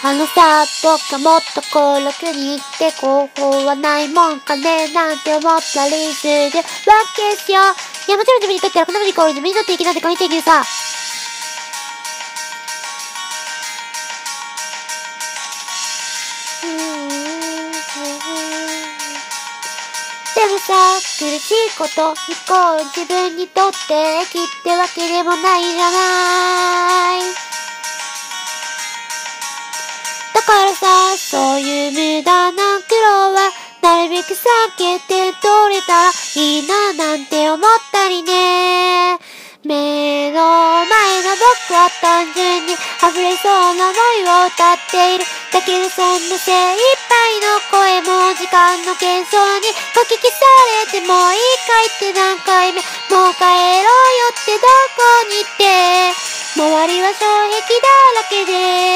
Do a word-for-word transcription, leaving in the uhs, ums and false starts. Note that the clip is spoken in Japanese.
あのさ、僕はもっとこう楽に生きて方法はないもんかねなんて思ったりするわけですよ。いやもちろん自分にとってはこんなのにこう自分にとって生きなんて限っていけるさ。でもさ、苦しいことイコール自分にとってきってわけでもないじゃない。だからさ、そういう無駄な苦労はなるべく避けて取れたらいいななんて思ったりね。目の前の僕は単純に溢れそうな思いを歌っている。だけどそんな精一杯の声も時間の喧騒にかき消されてもういいかいって何回目もう帰ろうよってどこに行って周りは障壁だらけで